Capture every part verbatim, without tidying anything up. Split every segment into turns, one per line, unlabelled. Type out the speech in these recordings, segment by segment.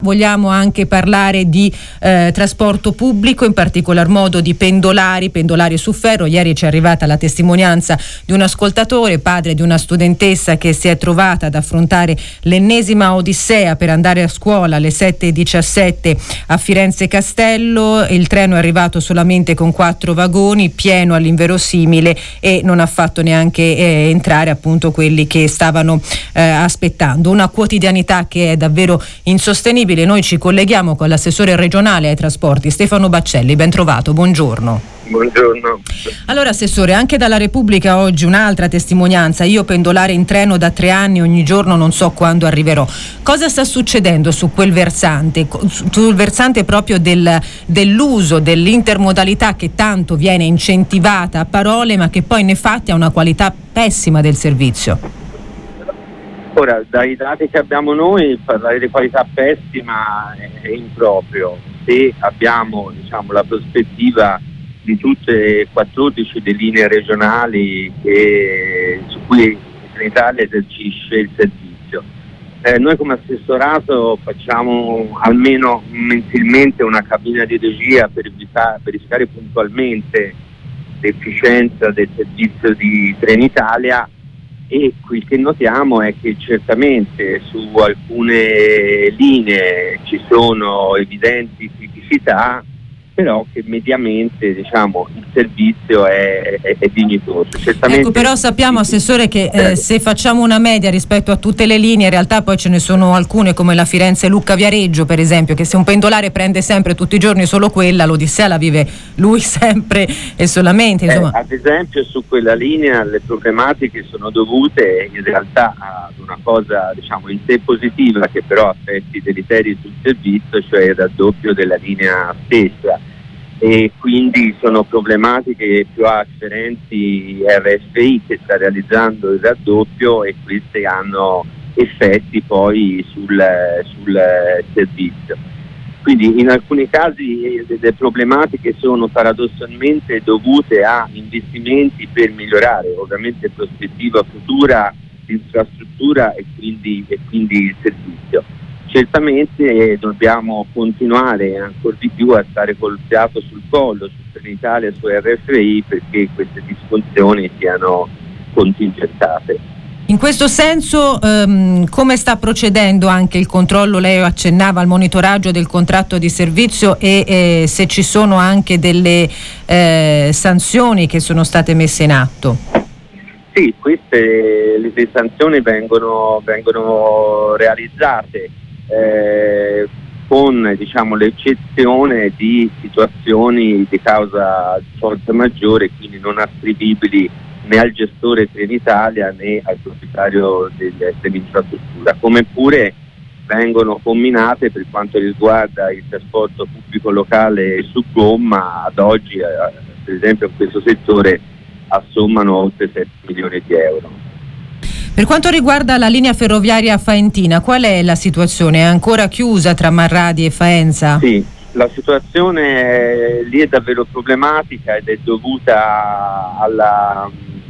vogliamo anche parlare di eh, trasporto pubblico, in particolar modo di pendolari, pendolari su ferro. Ieri ci è arrivata la testimonianza di un ascoltatore, padre di una studentessa che si è trovata ad affrontare l'ennesima odissea per andare a scuola alle sette e diciassette a Firenze Castello. Il treno è arrivato solamente con quattro vagoni, pieno all'inverosimile, e non ha fatto neanche eh, entrare appunto quelli che stavano eh, aspettando. Una quotidianità che è davvero insostenibile. Noi ci colleghiamo con l'assessore regionale ai trasporti Stefano Baccelli. Ben trovato, buongiorno.
Buongiorno.
Allora assessore, anche dalla Repubblica oggi un'altra testimonianza: io pendolare in treno da tre anni, ogni giorno non so quando arriverò. Cosa sta succedendo su quel versante, sul versante proprio del, dell'uso dell'intermodalità, che tanto viene incentivata a parole ma che poi nei fatti ha una qualità pessima del servizio?
Ora, dai dati che abbiamo noi, parlare di qualità pessima è improprio. Se abbiamo, diciamo, la prospettiva di tutte e quattordici le linee regionali che, su cui Trenitalia esercisce il servizio, eh, noi come assessorato facciamo almeno mensilmente una cabina di regia per verificare, verificare puntualmente l'efficienza del servizio di Trenitalia. E quel che notiamo è che certamente su alcune linee ci sono evidenti criticità, però che mediamente, diciamo, il servizio è, è, è dignitoso. Certamente,
ecco, però sappiamo, assessore, che eh, se facciamo una media rispetto a tutte le linee, in realtà poi ce ne sono alcune come la Firenze-Lucca-Viareggio, per esempio, che se un pendolare prende sempre tutti i giorni solo quella, l'odissea la vive lui sempre e solamente, insomma.
Eh, ad esempio su quella linea le problematiche sono dovute in realtà ad una cosa, diciamo, in sé positiva, che però ha effetti deleteri sul servizio, cioè il raddoppio della linea stessa, e quindi sono problematiche più afferenti R F I che sta realizzando il raddoppio, e queste hanno effetti poi sul, sul servizio. Quindi in alcuni casi le problematiche sono paradossalmente dovute a investimenti per migliorare, ovviamente prospettiva futura, l'infrastruttura e quindi, e quindi il servizio. Certamente dobbiamo continuare ancora di più a stare col fiato sul collo su Trenitalia e su R F I perché queste disfunzioni siano contingentate.
In questo senso ehm, come sta procedendo anche il controllo? Lei accennava al monitoraggio del contratto di servizio e eh, se ci sono anche delle eh, sanzioni che sono state messe in atto.
Sì, queste le, le sanzioni vengono, vengono realizzate eh, con, diciamo, l'eccezione di situazioni di causa di forza maggiore, quindi non ascrivibili né al gestore Trenitalia né al proprietario del, dell'infrastruttura, come pure vengono comminate per quanto riguarda il trasporto pubblico locale su gomma. Ad oggi eh, per esempio in questo settore assommano oltre sette milioni di euro.
Per quanto riguarda la linea ferroviaria faentina, qual è la situazione? È ancora chiusa tra Marradi e Faenza?
Sì, la situazione lì è davvero problematica ed è dovuta alla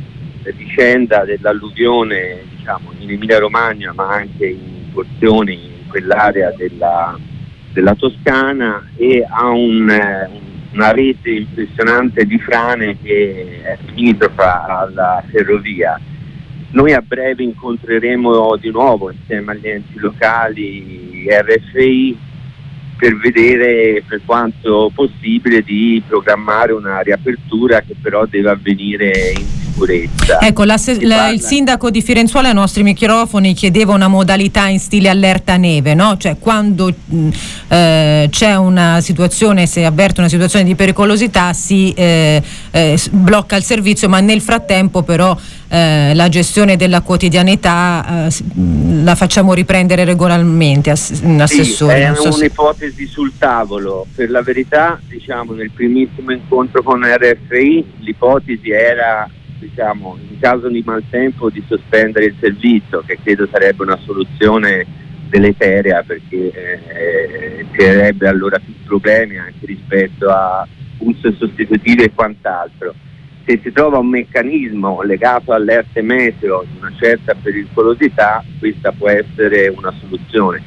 vicenda dell'alluvione, diciamo, in Emilia Romagna, ma anche in porzioni in quell'area della, della Toscana, e a un, una rete impressionante di frane che è limitrofa alla ferrovia. Noi a breve incontreremo di nuovo insieme agli enti locali R F I per vedere, per quanto possibile, di programmare una riapertura che però deve avvenire in sicurezza.
Ecco, la, la, il sindaco di Firenzuola ai nostri microfoni chiedeva una modalità in stile allerta neve, no? Cioè quando mh, eh, c'è una situazione, se avverte una situazione di pericolosità si eh, eh, blocca il servizio, ma nel frattempo però eh, la gestione della quotidianità eh, la facciamo riprendere regolarmente, ass- assessore.
Sì, è
non so
un'ipotesi se... sul tavolo. Per la verità, diciamo, nel primissimo incontro con R F I l'ipotesi era, diciamo, in caso di maltempo di sospendere il servizio, che credo sarebbe una soluzione deleteria perché eh, creerebbe allora più problemi anche rispetto a uso sostitutivi e quant'altro. Se si trova un meccanismo legato all'erte meteo di una certa pericolosità, questa può essere una soluzione.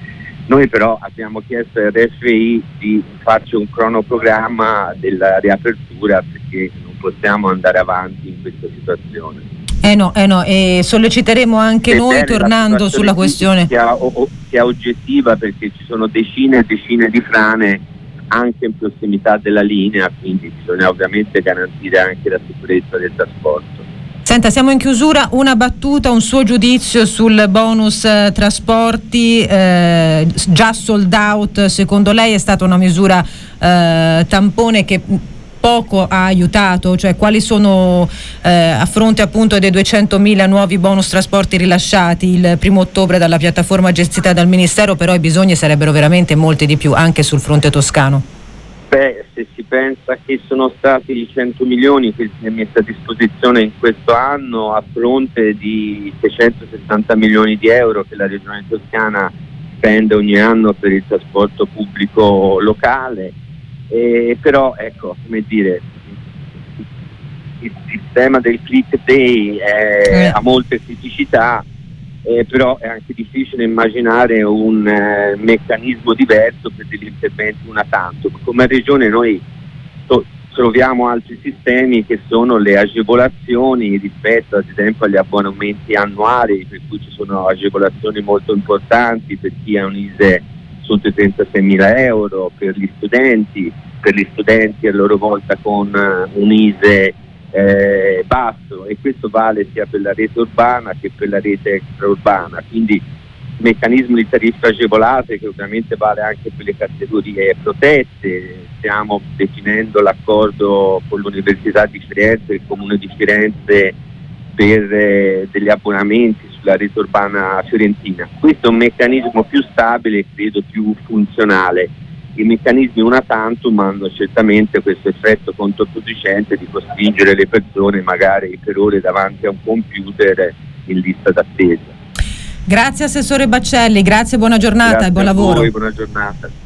Noi però abbiamo chiesto al R F I di farci un cronoprogramma della riapertura, perché non possiamo andare avanti in questa situazione.
Eh no, eh no, e solleciteremo anche
Sebbene
noi, tornando sulla questione
sia, o, sia oggettiva, perché ci sono decine e decine di frane anche in prossimità della linea, quindi bisogna ovviamente garantire anche la sicurezza del trasporto.
Senta, siamo in chiusura, una battuta, un suo giudizio sul bonus eh, trasporti, eh, già sold out, secondo lei è stata una misura eh, tampone che poco ha aiutato? Cioè, quali sono, eh, a fronte appunto dei duecentomila nuovi bonus trasporti rilasciati il primo ottobre dalla piattaforma gestita dal Ministero, però i bisogni sarebbero veramente molti di più anche sul fronte toscano?
Beh, se si pensa che sono stati cento milioni che si è messa a disposizione in questo anno a fronte di seicentosessanta milioni di euro che la Regione Toscana spende ogni anno per il trasporto pubblico locale, eh, però ecco, come dire, il sistema del click day è, ha molte criticità. Eh, però è anche difficile immaginare un eh, meccanismo diverso per degli interventi una tanto. Come regione noi to- troviamo altri sistemi che sono le agevolazioni rispetto ad esempio agli abbonamenti annuali, per cui ci sono agevolazioni molto importanti per chi ha un I S E sotto i trentaseimila euro, per gli studenti, per gli studenti a loro volta con uh, un I S E Eh, basso, e questo vale sia per la rete urbana che per la rete extraurbana, quindi meccanismo di tariffe agevolate che ovviamente vale anche per le categorie protette. Stiamo definendo l'accordo con l'Università di Firenze e il Comune di Firenze per eh, degli abbonamenti sulla rete urbana fiorentina. Questo è un meccanismo più stabile e credo più funzionale. I meccanismi una tantum hanno certamente questo effetto controproducente di costringere le persone magari per ore davanti a un computer in lista d'attesa.
Grazie Assessore Baccelli, grazie, buona giornata
Grazie
e buon
a
lavoro.
voi, buona giornata.